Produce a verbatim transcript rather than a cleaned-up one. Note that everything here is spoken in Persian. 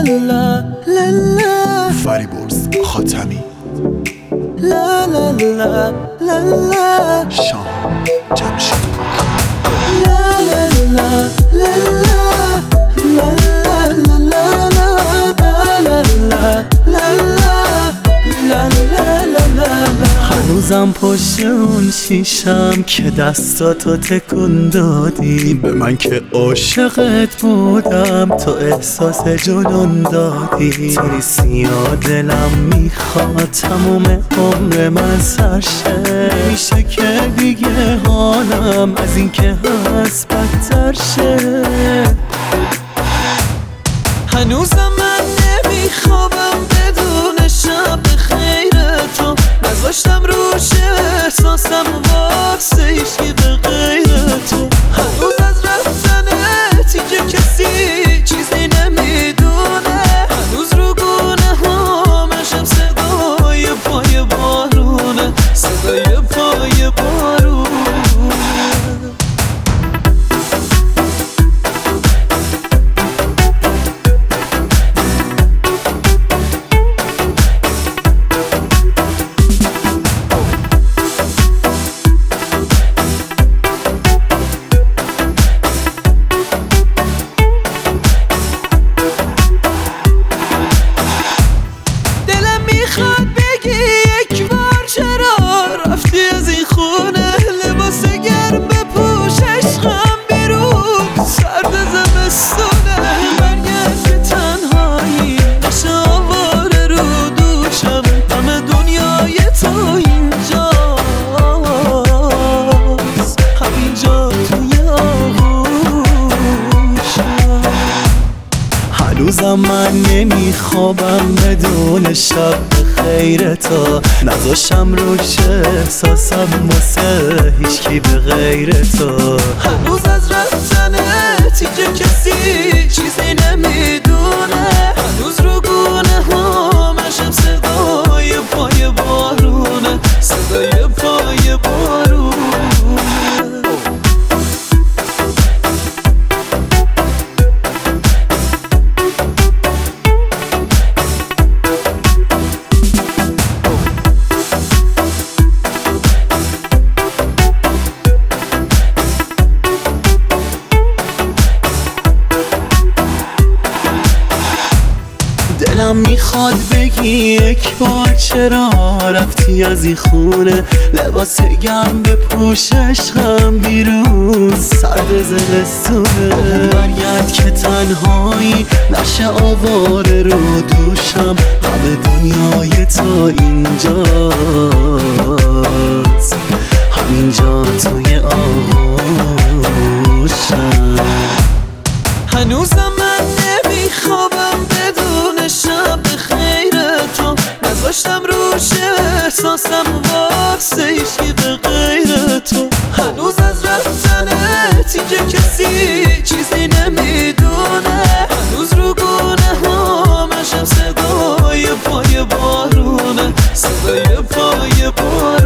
لا لا لا فریبرز خاتمی لا لا لا لا لا شام جمشید لا لا لا لا لا لا لا لا لا لا. هنوزم پشت اون شیشم که دستاتو تکون دادی به من که عاشقت بودم، تو احساس جنون دادی. تو نیستی و دلم میخواد تموم عمر من سرشه، نمیشه که دیگه حالم از این که هست بدتر شه. هنوزم من نمیخوابم بدون شب خیر تو، نذاشتم روش احساسم واسه هیچکی به غیر تو. هنوز از رفتنت اینجا کسی چیزی نمیدونه، هنوز رو گونه هامشم صدای پای بارونه، صدای پای بارونه. میخواد بگی یک بار چرا رفتی از این خونه، لباس گرم بپوش عشقم بیرون سرد زمستونه. برگرد که تنهایی نشه آواره رو دوشم، همه دنیای تو اینجاست، همینجا توی آغوشم. هنوزم من نمیخوابم بدون شب خیر تو، نذاشتم روش احساسم واسه هیچکی به غیر تو. هنوز از رفتنت اینجا کسی چیزی نمیدونه، هنوز رو گونه هامشم صدای پای بارونه، صدای پای بارونه. دلم میخواد بگی یک بار چرا رفتی از این خونه، لباس گرم بپوش عشقم بیرون سرد زمستونه. برگرد که تنهایی نشه آواره رو دوشم، همه دنیای تو اینجاست، همینجا توی آغوشم. هنوزم من نمیخوابم بدون شب خیر تو، نذاشتم روش احساسم واسه هیچکی به غیر تو. هنوز از رفتنت اینجا کسی چیزی نمیدونه، هنوز رو گونه هامشم صدای پای بارونه، صدای پای بارونه.